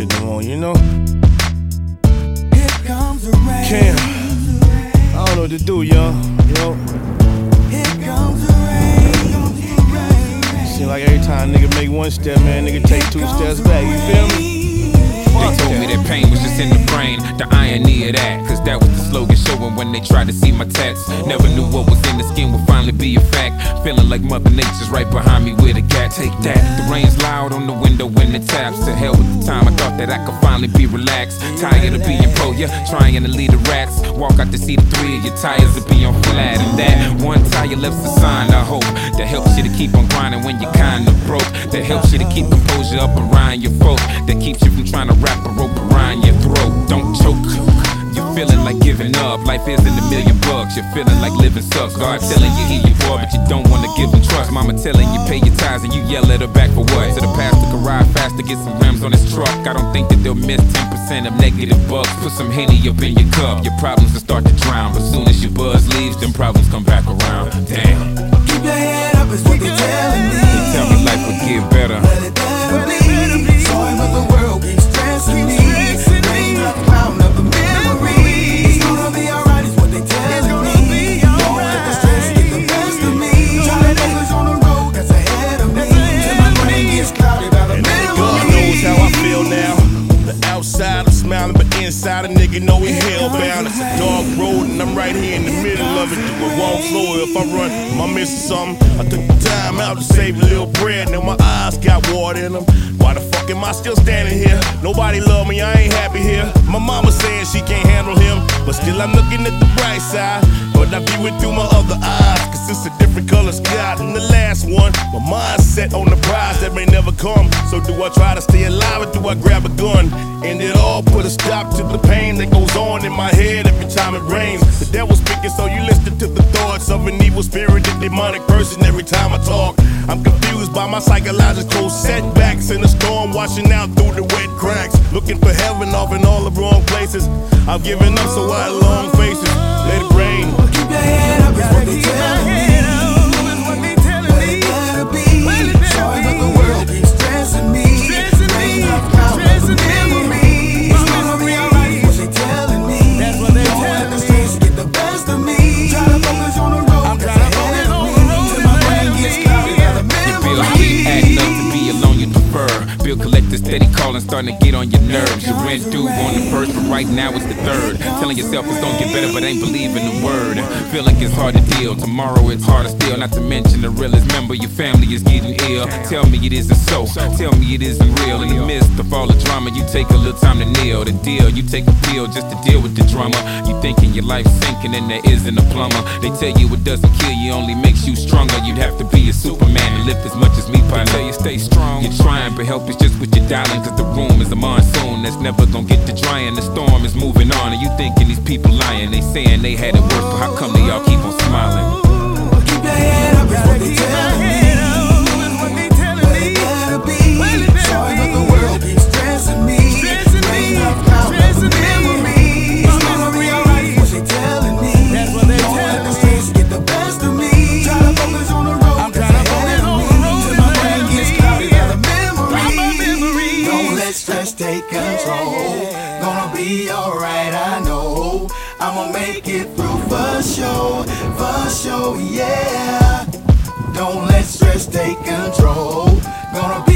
shit no more, you know? Here comes the rain. Cam, I don't know what to do, y'all. Yo. Here comes the rain. Seem like every time nigga make one step, man, nigga take two steps back, you feel me? They told me that pain was just in the brain, the irony of that. Cause that was the slogan showing when they tried to see my tats. Never knew what was in the skin would finally be a fact. Feeling like Mother Nature's right behind me with a cat. Take that. The rain's loud on the window when it taps. To hell with the time, I thought that I could finally be relaxed. Tired of being pro, yeah, trying to lead the rats. Walk out to see the three of your tires to be on flat. And that one tire left's a sign of hope. That helps you to keep on grinding when you're kinda broke. That helps you to keep composure up around your folk. That keeps you from trying to wrap a rope around your throat. Don't choke. You're feeling like giving up. Life isn't $1 million. You're feeling like living sucks. God telling you he your boy, but you don't wanna give him trust. Mama telling you pay your tithes and you yell at her back for what? So the pastor can ride fast to get some rims on his truck. I don't think that they'll miss 10% of negative bucks. Put some Henny up in your cup. Your problems will start to drown, but soon as your buzz leaves, them problems come back around. Damn. Keep your head up is what they're telling me. They tell me life would get better. But it better be. Sorry, but the world keeps stressing me. Bring up cloud of a memory. It's gonna be alright is what they telling me. Don't let the stress get the best of me. Try to focus on the road that's ahead of me. Till my brain gets clouded by the memory. God knows how I feel now. The outside I'm smiling, but inside a nigga know he hellbound. It's a dark road and I'm right here in the middle of it. Do a wrong floor if I run, am I missing something? I took the time out to save a little bread. Now my eyes got water in them. Why the fuck am I still standing here? Nobody love me, I ain't happy here. My mama saying she can't handle him, but still I'm looking at the bright side. But I view it through my other eyes, cause it's a different color sky than the last one. My mind's set on the prize that may never come. So do I try to stay alive or do I grab a gun? And it all put a stop to the pain that goes on in my head every time it rains. The devil's speaking, so you listen to the thoughts of an evil spirit and demonic person every time I talk. I'm confused by my psychological setbacks in the storm washing out through the wet cracks. Looking for heaven off in all the wrong places. I've given up, so I had long faces. Let it rain. Keep your head up is what they telling me. But it better be. Sorry, but the world keeps stressing me. Bring up cloud of a memory. It's gonna be alright is what they telling me. Don't let the stress get the best of me. Try to focus on the road that's ahead of me. Till my brain gets clouded by the Your bills memory. keep adding up to be alone you prefer. Bill collector steady calling, starting to get on your nerves. Your rent due on the first, but right now it's the third. Telling yourself it's gonna get better, but ain't believing the word. Feel like it's hard to deal. Tomorrow it's harder still. Not to mention the realest member your family is getting ill. Tell me it isn't so. Tell me it isn't real. In the midst of all the drama, you take a little time to kneel. The deal, you take a pill just to deal with the drama. You thinking your life's sinking and there isn't a plumber. They tell you it doesn't kill you, only makes you stronger. You'd have to be a Superman to lift as much as me, partner. They tell you stay strong. You're trying, but help is just with your dialing. Cause the room is a monsoon that's never gonna get to drying. The storm is moving on, and you thinking these people lying. They saying they had it worse, but how come they all keep on smiling? Keep your head up is what they telling me. But it better be. Sorry, but the world keeps stressing me. Bring up cloud of a memory. It's gonna be alright is what they telling me. Don't let the stress get the best of me. Try to focus on the road that's ahead of me. Till my brain gets clouded by the memory. Don't let stress take control. Gonna be alright, I know. I'ma make it through for sure, yeah. Don't let stress take control. Gonna